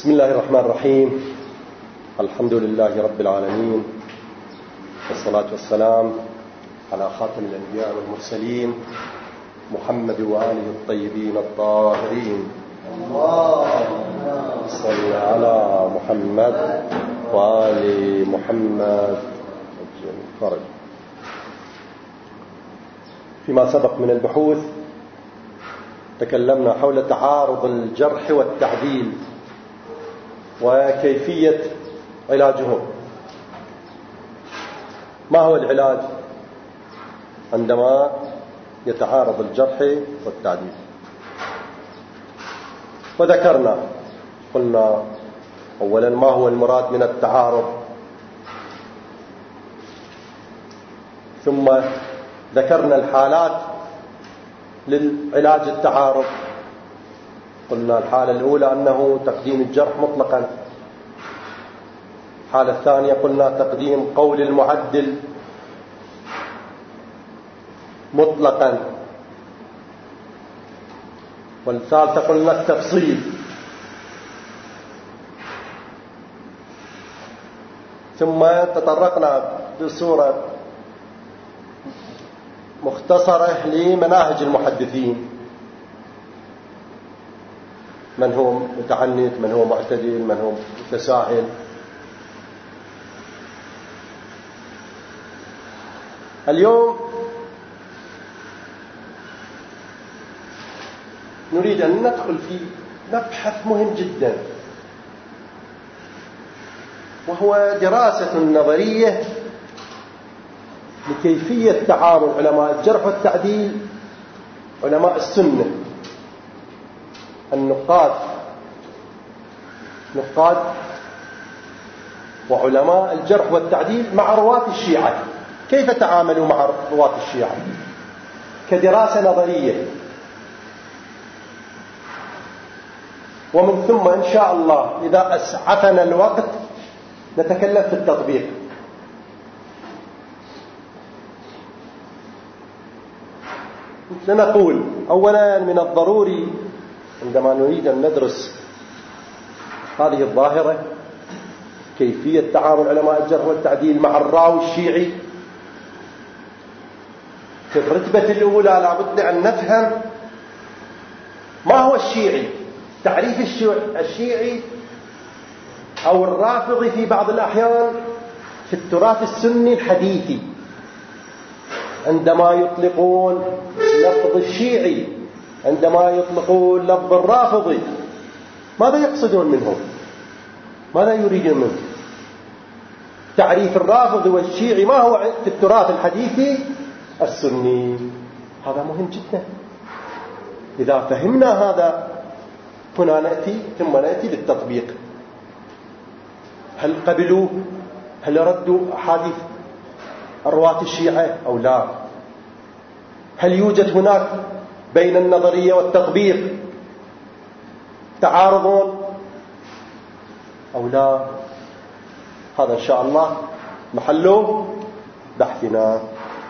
بسم الله الرحمن الرحيم. الحمد لله رب العالمين، والصلاة والسلام على خاتم الأنبياء والمرسلين محمد وآله الطيبين الطاهرين. اللهم صل على محمد وآل محمد. فيما سبق من البحوث تكلمنا حول تعارض الجرح والتعديل وكيفية علاجهم. ما هو العلاج عندما يتعارض الجرح والتعديل؟ وذكرنا قلنا أولا ما هو المراد من التعارض، ثم ذكرنا الحالات للعلاج التعارض. قلنا الحالة الأولى أنه تقديم الجرح مطلقا، الحالة الثانية قلنا تقديم قول المعدل مطلقا، والثالثة قلنا التفصيل. ثم تطرقنا بصورة مختصرة لمناهج المحدثين، من هو متعنت، من هو معتدل، من هو متساهل. اليوم نريد أن ندخل في مبحث مهم جدا، وهو دراسة نظرية لكيفية تعامل علماء الجرح والتعديل، علماء السنة، النقاد وعلماء الجرح والتعديل مع رواة الشيعة. كيف تعاملوا مع رواة الشيعة كدراسة نظرية، ومن ثم إن شاء الله إذا أسعفنا الوقت نتكلم في التطبيق. لنقول أولا من الضروري عندما نريد أن ندرس هذه الظاهرة، كيفية تعامل علماء الجرح والتعديل مع الراوي الشيعي، في الرتبة الأولى لابد أن نفهم ما هو الشيعي، تعريف الشيعي أو الرافضي في بعض الأحيان في التراث السني الحديثي. عندما يطلقون لفظ الشيعي، عندما يطلقون لفظ الرافضي، ماذا يقصدون منهم؟ ماذا يريدون منه؟ تعريف الرافضي والشيعي ما هو في التراث الحديثي السني؟ هذا مهم جدا. إذا فهمنا هذا هنا نأتي ثم نأتي للتطبيق. هل قبلوا، هل ردوا أحاديث رواة الشيعة أو لا؟ هل يوجد هناك بين النظرية والتطبيق تعارض أو لا؟ هذا إن شاء الله محله بحثنا.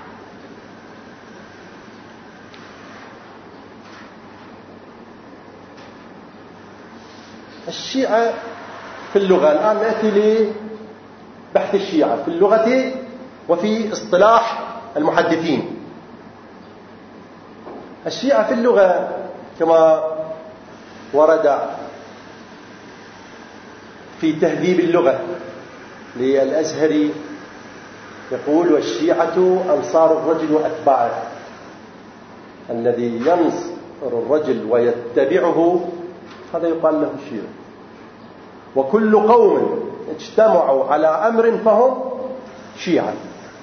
الشيعة في اللغة، الآن نأتي لبحث الشيعة في اللغة وفي اصطلاح المحدثين. الشيعة في اللغة كما ورد في تهذيب اللغة للأزهري يقول: والشيعة أنصار الرجل وأتباعه، الذي ينصر الرجل ويتبعه هذا يقال له الشيعة. وكل قوم اجتمعوا على أمر فهم شيعة.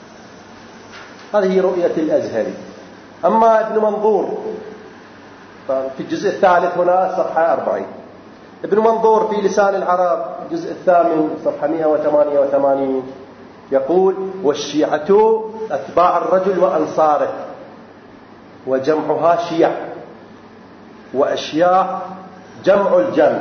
هذه رؤية الأزهري. أما ابن منظور في الجزء الثالث هنا صفحة 40، ابن منظور في لسان العرب الجزء الثامن صفحة 188 يقول: والشيعة أتباع الرجل وأنصاره، وجمعها شيع، وأشياع جمع الجمع.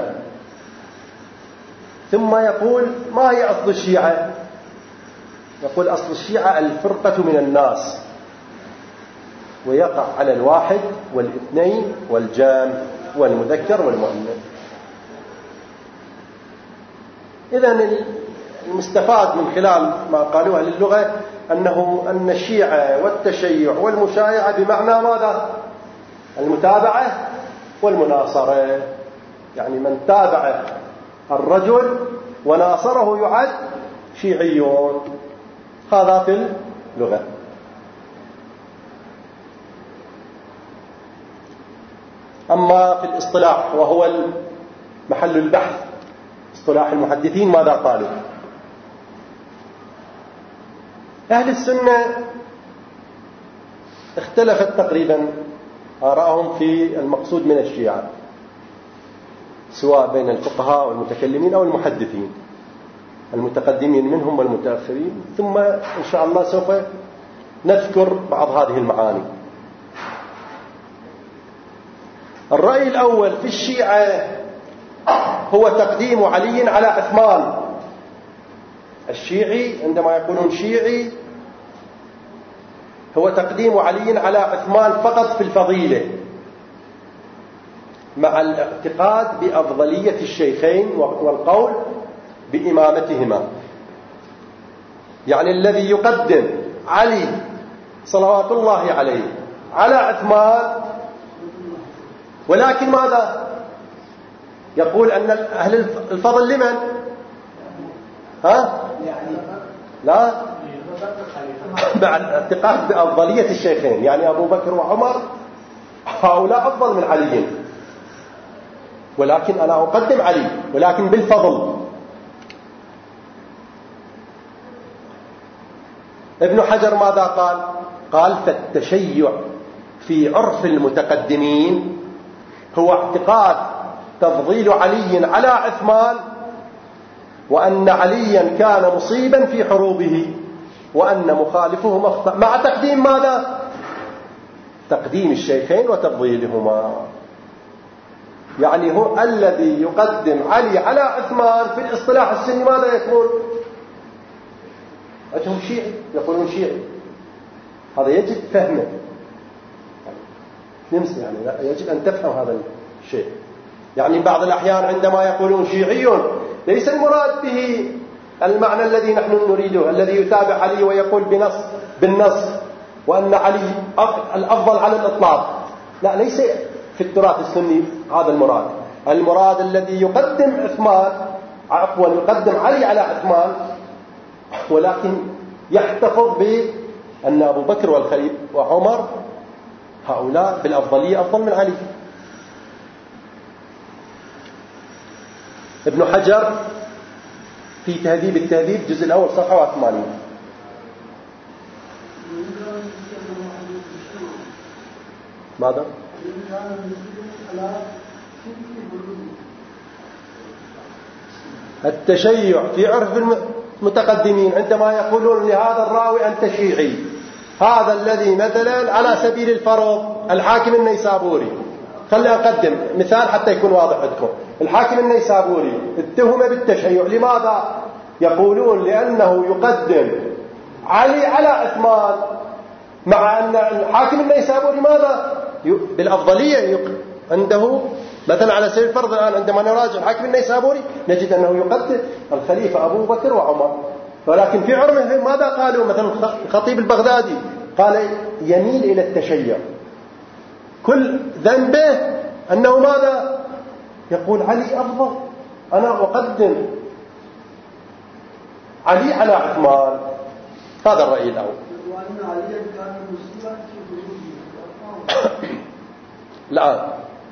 ثم يقول: ما هي أصل الشيعة؟ يقول: أصل الشيعة الفرقة من الناس، ويقع على الواحد والاثنين والجام والمذكر والمؤنث. إذن المستفاد من خلال ما قالوها للغة أن الشيعة والتشيع والمشايعة بمعنى ماذا؟ المتابعة والمناصرة، يعني من تابع الرجل وناصره يعد شيعيون، هذا في اللغة. أما في الاصطلاح وهو محل البحث، اصطلاح المحدثين ماذا قالوا؟ أهل السنة اختلفت تقريبا آراءهم في المقصود من الشيعة، سواء بين الفقهاء والمتكلمين أو المحدثين، المتقدمين منهم والمتأخرين، ثم إن شاء الله سوف نذكر بعض هذه المعاني. الرأي الأول في الشيعة هو تقديم علي على عثمان. الشيعي عندما يقولون شيعي هو تقديم علي على عثمان فقط في الفضيلة، مع الاعتقاد بأفضلية الشيخين والقول بإمامتهما. يعني الذي يقدم علي صلوات الله عليه على عثمان، ولكن ماذا يقول؟ أن أهل الفضل لمن؟ ها؟ لا، مع الاعتقاد بأفضلية الشيخين، يعني أبو بكر وعمر هؤلاء أفضل من علي، ولكن أنا أقدم علي ولكن بالفضل. ابن حجر ماذا قال؟ قال: فالتشيع في عرف المتقدمين هو اعتقاد تفضيل علي على عثمان، وأن عليا كان مصيبا في حروبه، وأن مخالفه مخطئ، مع تقديم ماذا؟ تقديم الشيخين وتفضيلهما. يعني هو الذي يقدم علي على عثمان في الاصطلاح السني ماذا يكون؟ أنهم شيعي، يقولون شيعي. هذا يجب فهمه، يعني يجب أن تفهم هذا الشيء. يعني بعض الأحيان عندما يقولون شيعي ليس المراد به المعنى الذي نحن نريده، الذي يتابع علي ويقول بالنص وأن علي الأفضل على الإطلاق. لا، ليس في التراث السني هذا المراد. المراد الذي يقدم يقدم علي على عثمان، ولكن يحتفظ بأن أبو بكر والخليفة وعمر هؤلاء بالأفضلية أفضل من علي. ابن حجر في تهذيب التهذيب جزء الأول صفحة 80. ماذا؟ التشيع في عرف المتقدمين عندما يقولون لهذا الراوي أنت شيعي، هذا الذي مثلا على سبيل الفرض الحاكم النيسابوري، خلي أقدم مثال حتى يكون واضح لكم. الحاكم النيسابوري اتهم بالتشيع، لماذا؟ يقولون لأنه يقدم علي على عثمان، مع أن الحاكم النيسابوري ماذا؟ بالأفضلية عنده مثلا على سبيل الفرض. الآن عندما نراجع الحاكم النيسابوري نجد أنه يقدم الخليفة أبو بكر وعمر، ولكن في عرفه ماذا قالوا؟ مثلا الخطيب البغدادي قال يميل إلى التشيع، كل ذنبه أنه ماذا؟ يقول علي أفضل، أنا أقدم علي على عثمان. هذا الرأي الأول. لا،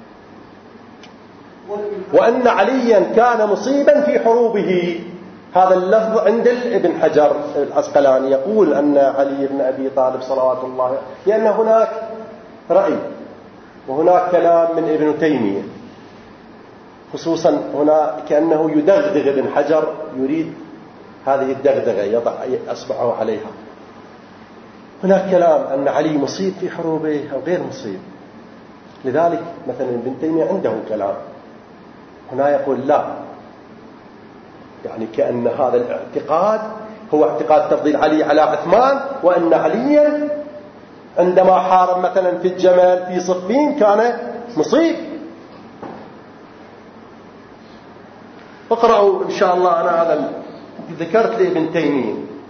وأن عليا كان مصيبا في حروبه، هذا اللفظ عند ابن حجر العسقلاني، يقول أن علي بن أبي طالب صلوات الله، لأن هناك رأي وهناك كلام من ابن تيمية، خصوصا هنا كأنه يدغدغ ابن حجر، يريد هذه الدغدغة يضع أصبعه عليها. هناك كلام أن علي مصيب في حروبه أو غير مصيب، لذلك مثلا ابن تيمية عنده كلام هنا يقول لا، يعني كأن هذا الاعتقاد هو اعتقاد تفضيل علي على عثمان، وأن عليا عندما حارب مثلا في الجمل في صفين كان مصيب. اقرأوا إن شاء الله. أنا هذا ذكرت لابن تيمية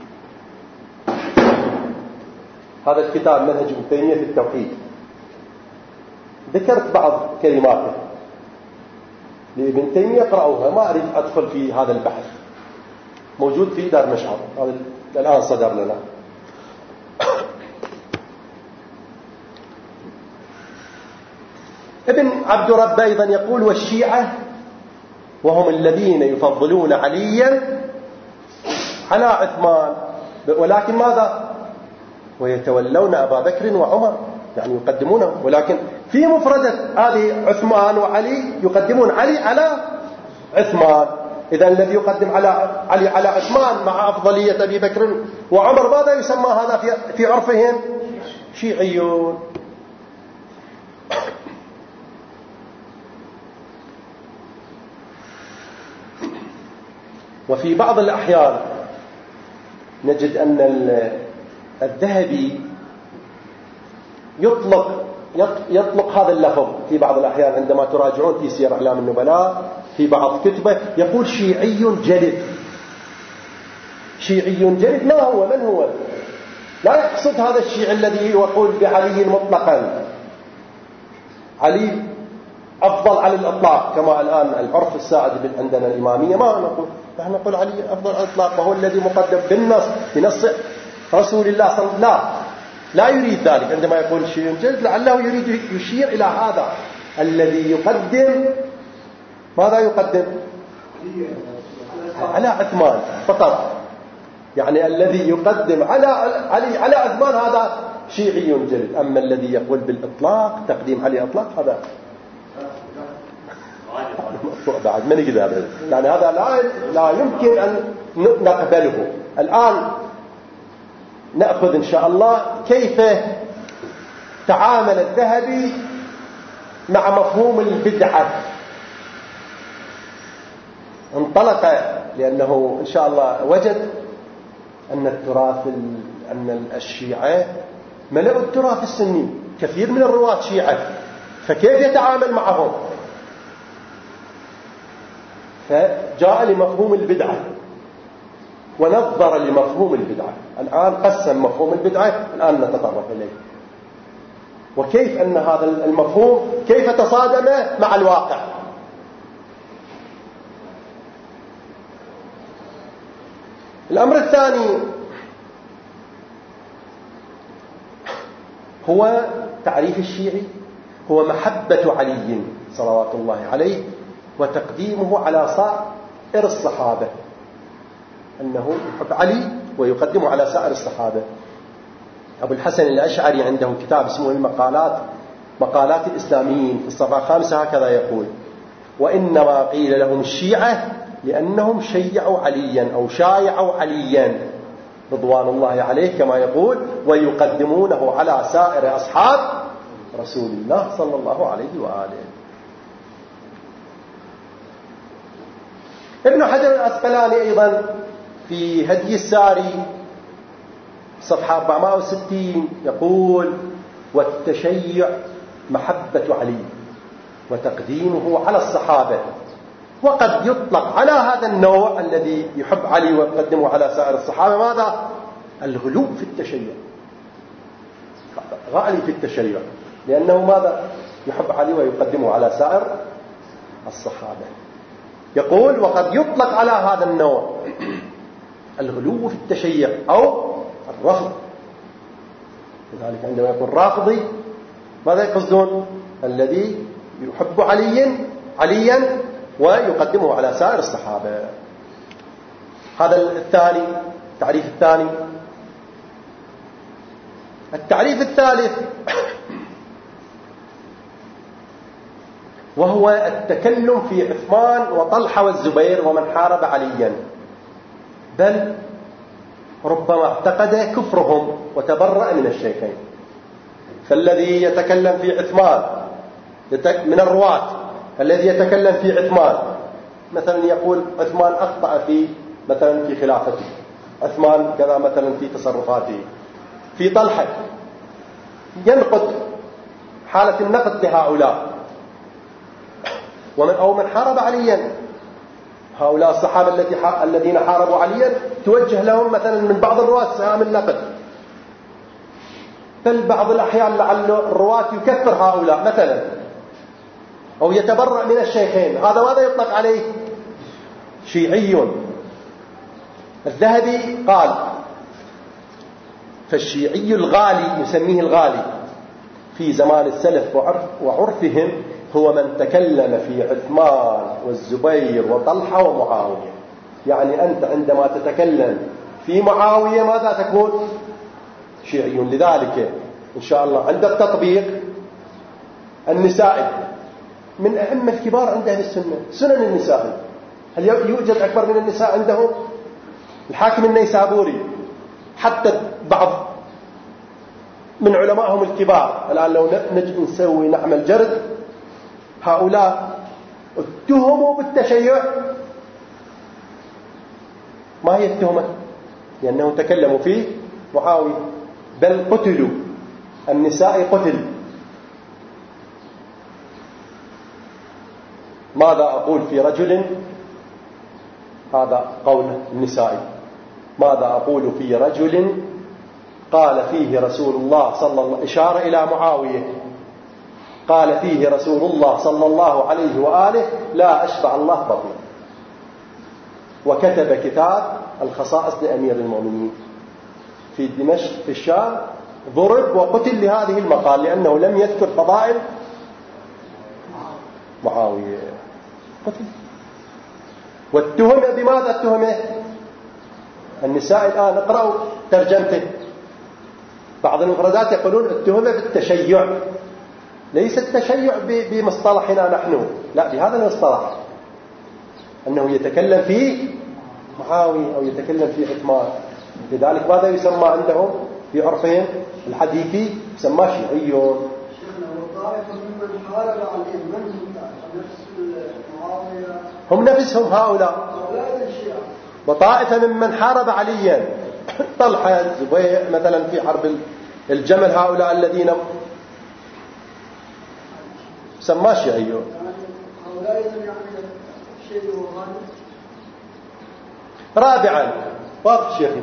هذا الكتاب منهج ابن تيمية في التوحيد، ذكرت بعض كلماته لابن تيمية، اقرأوها. ما أريد أدخل في هذا البحث، موجود في دار مشعر، هذا الآن صدر لنا. ابن عبد رب أيضا يقول: والشيعة وهم الذين يفضلون عليا على عثمان، ولكن ماذا؟ ويتولون أبا بكر وعمر، يعني يقدمونه، ولكن في مفردة هذه عثمان وعلي يقدمون علي على عثمان. إذا الذي يقدم علي على عثمان مع أفضلية أبي بكر وعمر ماذا يسمى هذا في عرفهم؟ شيعيون. وفي بعض الأحيان نجد أن الذهبي يطلق هذا اللفظ في بعض الأحيان، عندما تراجعون في سير أعلام النبلاء في بعض كتبه يقول شيعي جلد. شيعي جلد ما هو؟ من هو؟ لا يقصد هذا الشيعي الذي يقول بعلي مطلقا علي أفضل على الإطلاق، كما الآن العرف السائد عندنا الإمامية، ما نقول، نحن نقول علي أفضل على الإطلاق وهو الذي مقدم بالنص بنص رسول الله صلى الله عليه وسلم. لا يريد ذلك عندما يقول شيء جلد، لعله يريد يشير إلى هذا الذي يقدم. ماذا يقدم؟ على عثمان فقط، يعني الذي يقدم على علي على عثمان هذا شيعي جلد. أما الذي يقول بالإطلاق تقديم علي إطلاق هذا بعد من يقدر هذا، يعني هذا لا يمكن أن نقبله. الآن نأخذ إن شاء الله كيف تعامل الذهبي مع مفهوم البدعة. انطلق لأنه إن شاء الله وجد أن التراث أن الشيعة ملأوا التراث السني، كثير من الرواة شيعة، فكيف يتعامل معهم؟ فجاء لمفهوم البدعة ونظر لمفهوم البدعة. الآن قسم مفهوم البدعة، الآن نتطرق إليه، وكيف أن هذا المفهوم كيف تصادم مع الواقع. الأمر الثاني هو تعريف الشيعي، هو محبة علي صلوات الله عليه وتقديمه على سائر الصحابة، أنه يحب علي ويقدمه على سائر الصحابة. أبو الحسن الأشعري عنده كتاب اسمه مقالات الإسلاميين في الصفحة 5 هكذا يقول: وإنما قيل لهم الشيعة لأنهم شيعوا عليا أو شايعوا عليا رضوان الله عليه، كما يقول: ويقدمونه على سائر أصحاب رسول الله صلى الله عليه وآله. ابن حجر العسقلاني أيضا في هدي الساري صفحة 460 يقول: والتشيع محبة علي وتقديمه على الصحابة. وقد يطلق على هذا النوع الذي يحب علي ويقدمه على سائر الصحابة ماذا؟ الغلو في التشيع، غالي في التشيع، لأنه ماذا؟ يحب علي ويقدمه على سائر الصحابة. يقول: وقد يطلق على هذا النوع الغلو في التشيع أو الرفض. لذلك عندما يقول رافضي ماذا يقصدون؟ الذي يحب عليا ويقدمه على سائر الصحابة. هذا الثاني، التعريف الثاني. التعريف الثالث وهو التكلم في عثمان وطلحة والزبير ومن حارب عليا، بل ربما اعتقد كفرهم وتبرأ من الشيخين. فالذي يتكلم في عثمان من الرواة الذي يتكلم في عثمان مثلا يقول عثمان أخطأ في مثلا في خلافته، عثمان كذا مثلا في تصرفاته، في طلحة ينقد حالة النقد لهؤلاء، أو من حارب عليا هؤلاء الصحابة الذين حاربوا عليا توجه لهم مثلا من بعض الرواة سهام النقد، بل بعض الأحيان لعل الرواة يكفر هؤلاء مثلا أو يتبرأ من الشيخين، هذا ماذا يطلق عليه؟ شيعي. الذهبي قال: فالشيعي الغالي، يسميه الغالي في زمان السلف وعرفهم، هو من تكلم في عثمان والزبير وطلحة ومعاوية. يعني أنت عندما تتكلم في معاوية ماذا تكون؟ شيعي. لذلك إن شاء الله عند التطبيق النسائي من أهم الكبار عند أهل السنة، سنن النسائي. هل يوجد أكبر من النساء عندهم؟ الحاكم النيسابوري، حتى بعض من علمائهم الكبار. الآن لو نجي نعمل جرد، هؤلاء اتهموا بالتشيع. ما هي التهمة؟ لأنهم تكلموا فيه معاوية، بل قتلوا. النساء قتل. ماذا أقول في رجل؟ هذا قول النسائي. ماذا أقول في رجل قال فيه رسول الله صلى الله عليه وسلم، إشارة إلى معاوية، قال فيه رسول الله صلى الله عليه وآله: لا أشبع الله بطنا. وكتب كتاب الخصائص لأمير المؤمنين في دمشق في الشام، ضرب وقتل لهذه المقال، لأنه لم يذكر فضائل معاوية، قتل. والتهمة بماذا التهمة؟ النساء الآن اقرأوا ترجمته، بعض المفردات يقولون التهمة بالتشيع. ليس التشيع بمصطلحنا نحن، لا، بهذا المصطلح، أنه يتكلم في معاوية أو يتكلم في عثمان. لذلك ماذا يسمى عندهم في عرفهم الحديثي؟ يسمى شيعي. شيخنا، والطائفة ممن حارب عليهم من نفس معاوية، هم نفسهم هؤلاء. وطائفة ممن حارب عليا، طلحة الزبير مثلا في حرب الجمل، هؤلاء الذين سماه شيعي. رابعا، واضح شيخي،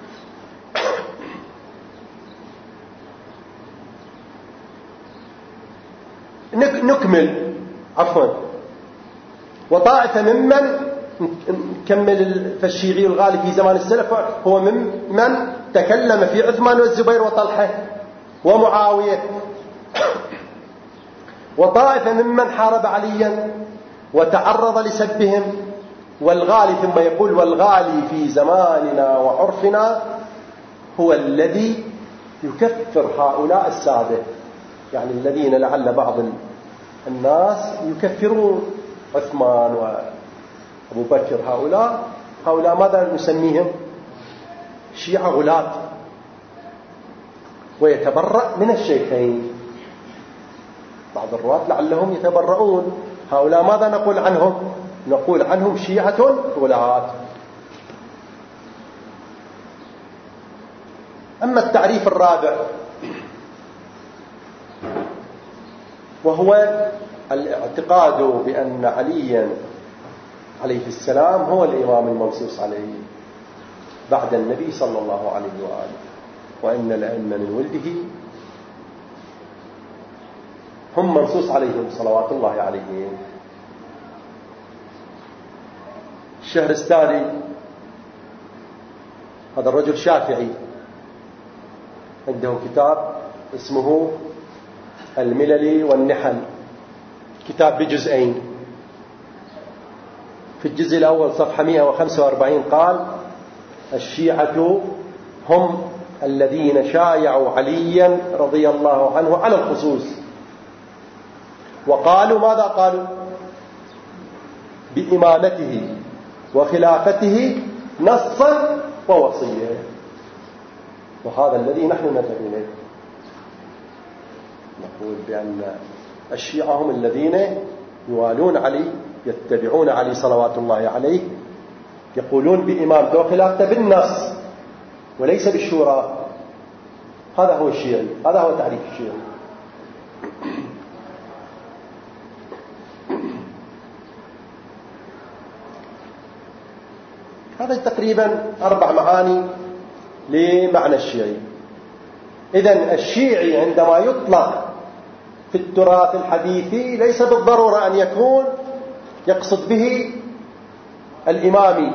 نكمل عفوا. وطائفة ممن نكمل، فالشيعي الغالي في زمان السلف هو من تكلم في عثمان والزبير وطلحة ومعاوية. وطائفة ممن حارب عليا وتعرض لسبهم. والغالي، ثم يقول: والغالي في زماننا وعرفنا هو الذي يكفر هؤلاء السادة، يعني الذين لعل بعض الناس يكفرون عثمان وأبو بكر. هؤلاء ماذا نسميهم؟ شيعة غلاة، ويتبرأ من الشيخين. بعض الرواة لعلهم يتبرؤون. هؤلاء ماذا نقول عنهم؟ نقول عنهم شيعة غلاة. أما التعريف الرابع، وهو الاعتقاد بأن عليا عليه السلام هو الإمام المنصوص عليه بعد النبي صلى الله عليه وآله، وإن الأئمة من ولده هم منصوص عليهم صلوات الله عليهم. الشهرستاني هذا الرجل شافعي، عنده كتاب اسمه الملل والنحل، كتاب بجزئين. في الجزء الأول صفحة 145 قال: الشيعة هم الذين شايعوا عليا رضي الله عنه على الخصوص، وقالوا ماذا قالوا؟ بإمامته وخلافته نصا ووصية. وهذا الذي نحن نذهب إليه، نقول بأن الشيعة هم الذين يوالون علي، يتبعون علي صلوات الله عليه، يقولون بإمامته وخلافته بالنص وليس بالشورى. هذا هو الشيعي، هذا هو تعريف الشيعي. هذا تقريبا 4 معاني لمعنى الشيعي. إذن الشيعي عندما يطلق في التراث الحديثي ليس بالضرورة أن يكون يقصد به الإمامي،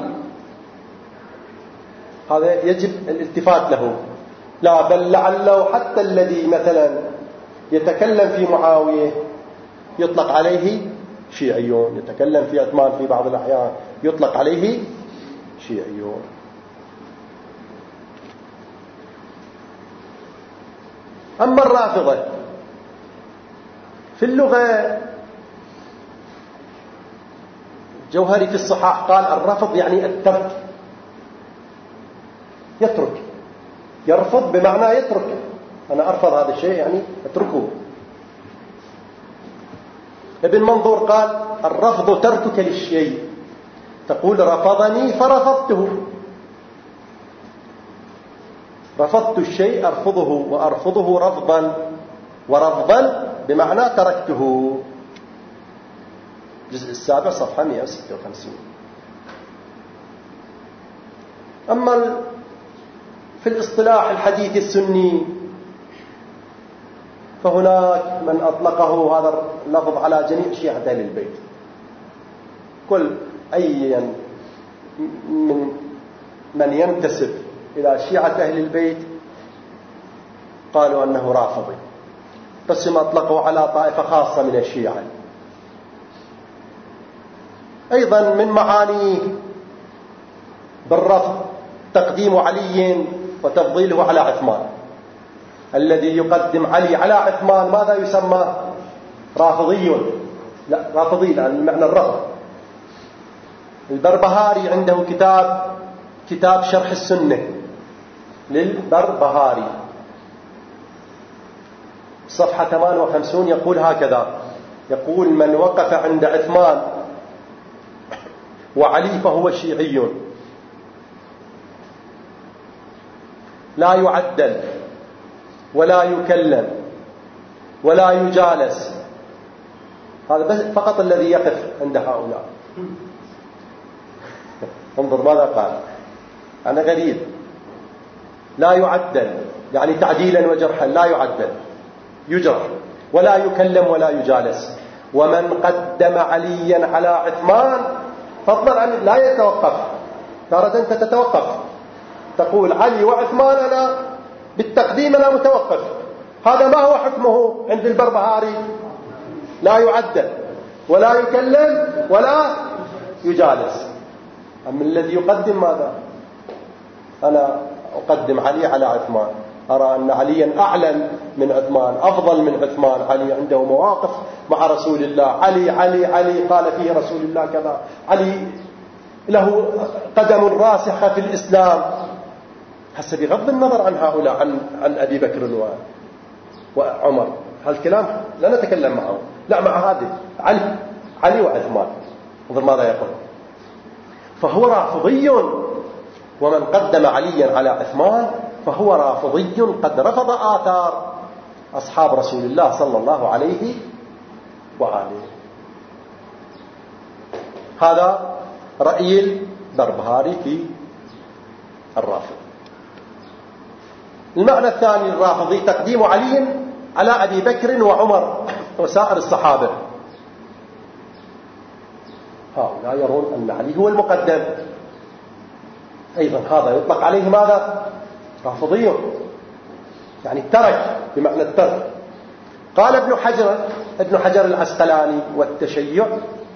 هذا يجب الالتفات له، لا بل لعله حتى الذي مثلا يتكلم في معاوية يطلق عليه شيعيون، يتكلم في عثمان في بعض الأحيان يطلق عليه شيعيون. أما الرافضة في اللغة، جوهري في الصحاح قال الرفض يعني الترك، يترك، يرفض بمعنى يترك، أنا أرفض هذا الشيء يعني أتركه. ابن منظور قال الرفض تركك للشيء، تقول رفضني فرفضته، رفضت الشيء أرفضه، وأرفضه رفضا، ورفضا بمعنى تركته. الجزء 7 صفحة 156. أما في الاصطلاح الحديث السني فهناك من أطلقه هذا اللفظ على جميع شيعة أهل البيت، كل أي من ينتسب إلى شيعة أهل البيت قالوا أنه رافضي، بس ما أطلقوا على طائفة خاصة من الشيعة. أيضا من معانيه بالرفض تقديم علي وتفضيله على عثمان، الذي يقدم علي على عثمان ماذا يسمى؟ رافضي، لا رافضي لأن المعنى الرفض. البربهاري عنده كتاب شرح السنة للبربهاري صفحة 58 يقول هكذا، يقول من وقف عند عثمان وعلي فهو شيعي لا يعدل ولا يكلم ولا يجالس. هذا بس فقط الذي يقف عند هؤلاء. انظر ماذا قال، أنا غريب، لا يعدل يعني تعديلا وجرحا، لا يعدل يجرح، ولا يكلم ولا يجالس. ومن قدم عليا على عثمان فضلا عن لا يتوقف، تارة أنت تتوقف تقول علي وعثمان أنا بالتقديم أنا متوقف، هذا ما هو حكمه عند البربهاري؟ لا يعدل ولا يكلم ولا يجالس. أما الذي يقدم ماذا؟ أنا أقدم علي على عثمان، أرى أن عليا أعلم من عثمان، أفضل من عثمان، علي عنده مواقف مع رسول الله، علي قال فيه رسول الله كذا، علي له قدم راسخة في الإسلام. هسه بغض النظر عن هؤلاء، عن أبي بكر وعمر، هالكلام لا نتكلم معه، لا مع هذه علي وعثمان. انظر ماذا يقول، فهو رافضي، ومن قدم عليا على عثمان فهو رافضي قد رفض آثار أصحاب رسول الله صلى الله عليه وآله. هذا رأي البربهاري في الرافض. المعنى الثاني الرافضي تقديم علي على أبي بكر وعمر وسائر الصحابة. هؤلاء يرون أن علي هو المقدم، أيضا هذا يطلق عليه ماذا؟ رافضي، يعني الترك بمعنى الترك. قال ابن حجر العسقلاني والتشيع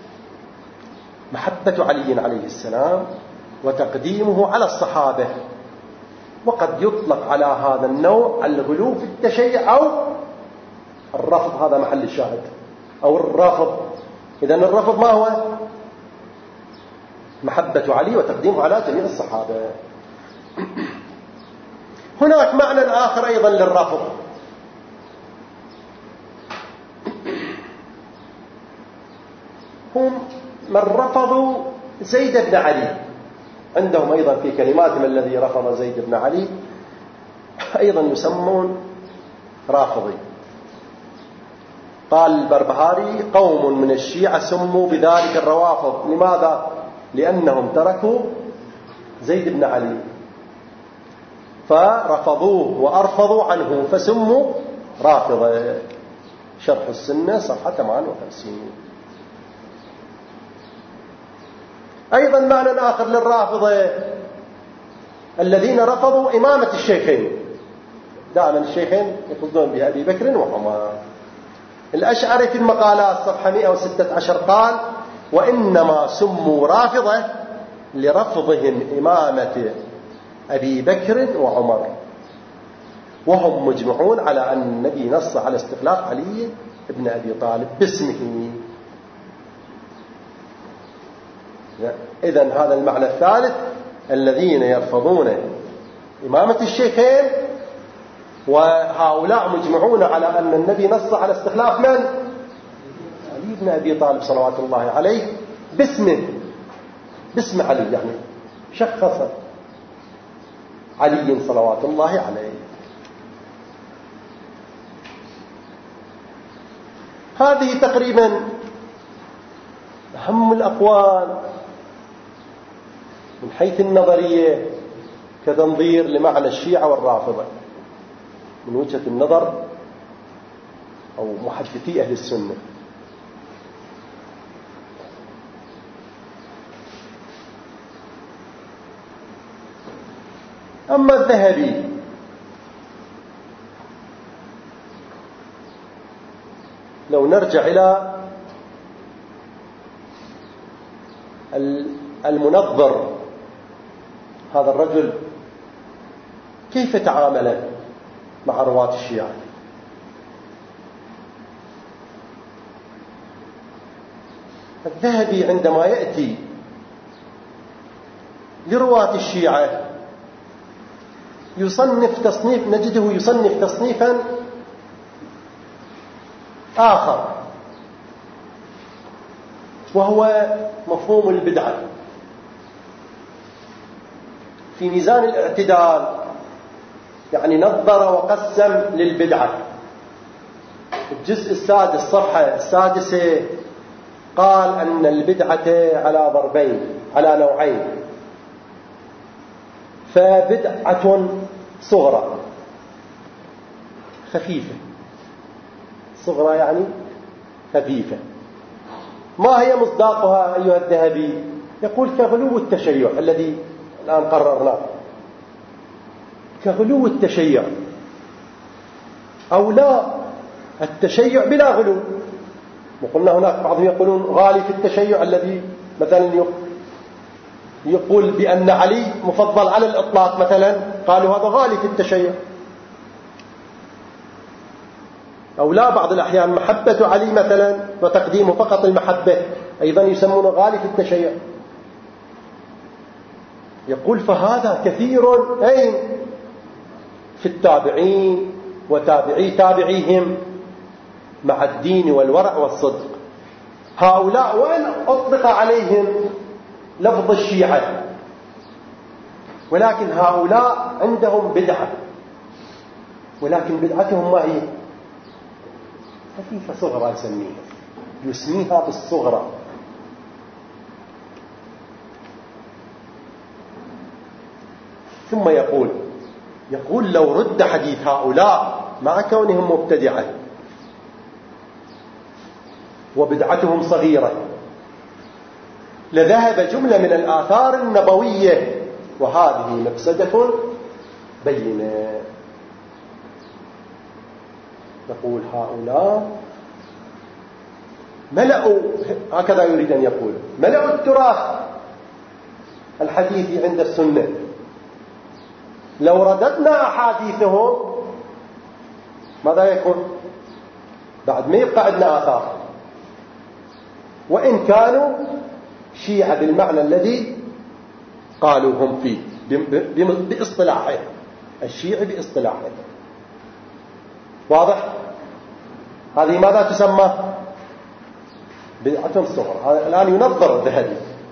محبة علي عليه السلام وتقديمه على الصحابة، وقد يطلق على هذا النوع الغلو في التشيع أو الرفض، هذا محل الشاهد، أو الرافض. إذن الرفض ما هو؟ محبة علي وتقديمه على جميع الصحابة. هناك معنى آخر أيضا للرفض، هم من رفضوا زيد بن علي، عندهم أيضا في كلماتهم الذي رفض زيد بن علي أيضا يسمون رافضي. قال البربهاري قوم من الشيعة سموا بذلك الروافض، لماذا؟ لأنهم تركوا زيد بن علي، فرفضوه وأرفضوا عنه فسموا رافضة. شرح السنة صفحة 58. أيضا معنى آخر للرافضة الذين رفضوا إمامة الشيخين. دائما الشيخين يقصدون بأبي بكر وعمر. الأشعري في المقالات صفحة 116 قال: وإنما سموا رافضة لرفضهم إمامة أبي بكر وعمر، وهم مجمعون على أن النبي نص على استخلاف علي بن أبي طالب باسمه. إذن هذا المعنى الثالث: الذين يرفضون إمامة الشيخين وهؤلاء مجمعون على أن النبي نص على استخلاف من؟ علي بن أبي طالب صلوات الله عليه باسمه، باسم علي، يعني شخص علي صلوات الله عليه. هذه تقريبا أهم الأقوال من حيث النظرية كتنظير لمعنى الشيعة والرافضة من وجهة النظر أو محدثي أهل السنة. أما الذهبي لو نرجع إلى المنظر، هذا الرجل كيف تعامل مع رواة الشيعة؟ الذهبي عندما يأتي لرواة الشيعة يصنف تصنيف، نجده يصنف تصنيفا آخر، وهو مفهوم البدعة. في ميزان الاعتدال يعني نظر وقسم للبدعة. الجزء السادس صفحة 6 قال أن البدعة على ضربين، على نوعين: فبدعة صغرى خفيفة، صغرى يعني خفيفة. ما هي مصداقها أيها الذهبي؟ يقول: كغلو التشيع الذي الآن قررناه، كغلو التشيع، أو لا التشيع بلا غلو. وقلنا هناك بعضهم يقولون غالي في التشيع، الذي مثلا يقول بأن علي مفضل على الإطلاق مثلا، قالوا هذا غالي في التشيع. أو لا بعض الأحيان محبة علي مثلا وتقديمه فقط المحبة أيضا يسمونه غالي في التشيع. يقول: فهذا كثير أين؟ في التابعين وتابعي تابعيهم مع الدين والورع والصدق. هؤلاء وين أطلق عليهم لفظ الشيعة، ولكن هؤلاء عندهم بدعة، ولكن بدعتهم ما هي؟ خفيفة صغرى، يسميها بالصغرى. ثم يقول لو رد حديث هؤلاء مع كونهم مبتدعة وبدعتهم صغيرة لذهب جملة من الآثار النبوية، وهذه مفسدة بينة. يقول هؤلاء ملأوا، هكذا يريد أن يقول، ملأوا التراث الحديثي عند السنة. لو رددنا أحاديثهم ماذا يكون؟ بعد ما يبقى عندنا آثار، وإن كانوا شيعة بالمعنى الذي قالوا هم فيه باصطلاحه، الشيعي باصطلاحه. واضح؟ هذه ماذا تسمى؟ بدعة صغرى. الآن ينظر الذهبي.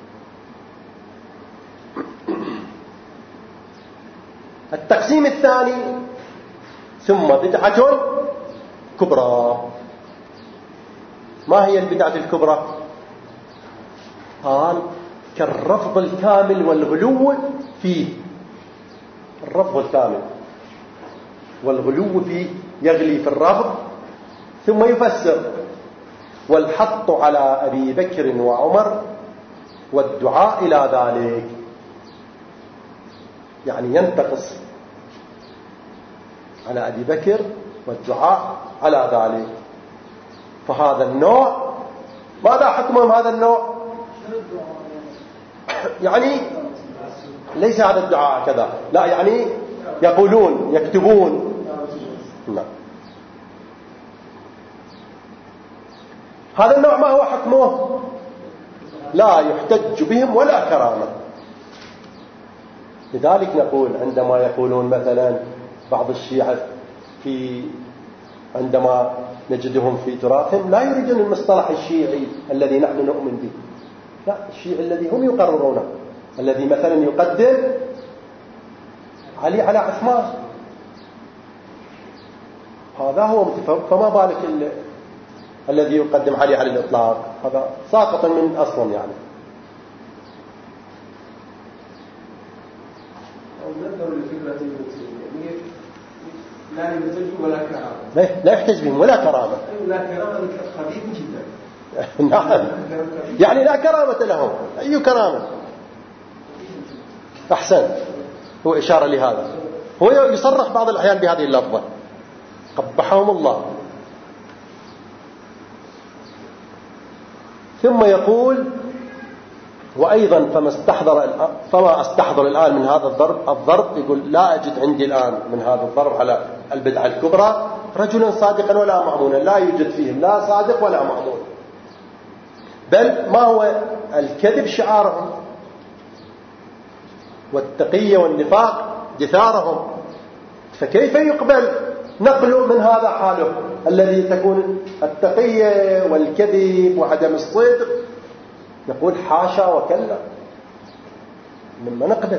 التقسيم الثاني: ثم بدعة كبرى. ما هي البدعة الكبرى؟ قال: كالرفض الكامل والغلو فيه الرفض الكامل، والغلو فيه يغلي في الرفض ثم يفسر: والحط على أبي بكر وعمر والدعاء إلى ذلك، يعني ينتقص على أبي بكر والدعاء على ذلك. فهذا النوع ماذا حكمهم؟ هذا النوع يعني ليس هذا الدعاء كذا، لا، يعني يقولون يكتبون. نعم. هذا النوع ما هو حكمه؟ لا يحتج بهم ولا كرامة. لذلك نقول عندما يقولون مثلا بعض الشيعة عندما نجدهم في تراثهم لا يريدون المصطلح الشيعي الذي نحن نؤمن به، لا، الشيعي الذي هم يقررونه، الذي مثلا يقدم علي على عثمان، هذا هو. فما بالك الذي يقدم علي على الإطلاق، هذا ساقط من أصلا يعني. لا يحتج ولا كرامة. لا يحتج بهم ولا كرامة. لا كرامة خفيف جدا. نعم، يعني لا كرامة لهم. أي كرامة؟ أحسن، هو إشارة لهذا. هو يصرح بعض الأحيان بهذه اللفظة: قبحهم الله. ثم يقول: وأيضا فما استحضر الآن من هذا الضرب، يقول: لا أجد عندي الآن من هذا الضرب على البدعة الكبرى رجلا صادقا ولا مأمونا، لا يوجد فيهم لا صادق ولا مأمون، بل ما هو الكذب شعارهم، والتقية والنفاق دثارهم. فكيف يقبل نقل من هذا حاله الذي تكون التقية والكذب وعدم الصدق؟ نقول: حاشا وكلا، مما نقبل.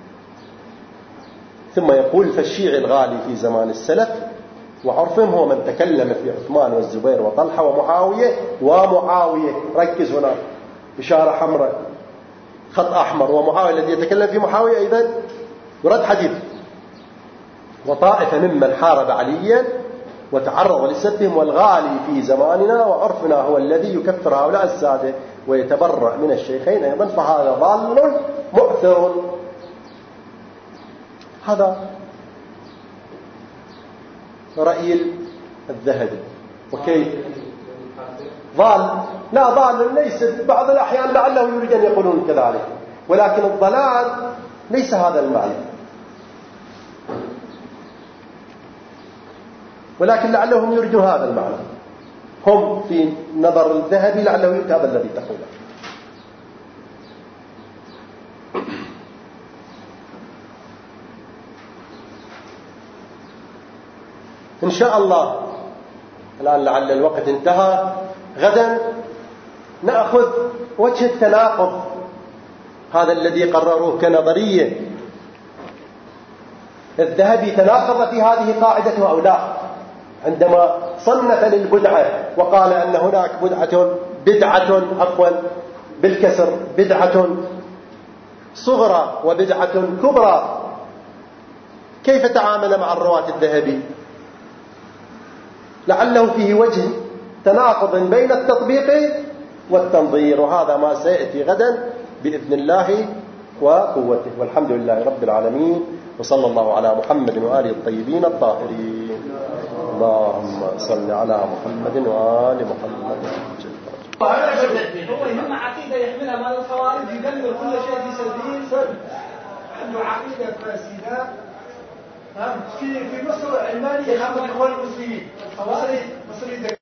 ثم يقول: فالشيعي الغالي في زمان السلف وعرفهم هو من تكلم في عثمان والزبير وطلحة ومعاوية. ركز هنا، إشارة حمراء، خط أحمر. ومعاوية الذي يتكلم في معاوية أيضا يرد حديث. وطائفة ممن حارب عليا وتعرض لسبهم، والغالي في زماننا وعرفنا هو الذي يكفر هؤلاء السادة ويتبرأ من الشيخين أيضا، فهذا ضال مؤثر. هذا رأي الذهبي. وكيف ضال؟ لا، ضال ليس. بعض الأحيان لعله يريد أن يقولون كذلك، ولكن الضلال ليس هذا المعنى، ولكن لعلهم يريدون هذا المعنى. هم في نظر الذهبي لعله يريد هذا الذي تقوله. إن شاء الله الآن لعل الوقت انتهى، غدا نأخذ وجه التناقض هذا الذي قرروه كنظرية. الذهبي تناقض في هذه قاعدته أو لا؟ عندما صنف للبدعة وقال أن هناك بدعة بالكسر، بدعة صغرى وبدعة كبرى، كيف تعامل مع الرواة الذهبي؟ لعله فيه وجه تناقض بين التطبيق والتنظير، وهذا ما سيأتي غدا بإذن الله وقوته. والحمد لله رب العالمين، وصلى الله على محمد وآله الطيبين الطاهرين. اللهم صل على محمد وآل محمد. هو يهم عقيدة يحملها مال الخوارج، يدمر كل شيء في سبيل عنده عقيدة فاسدة. في مصر علمانية يخرج اخوان المسلمين، مصري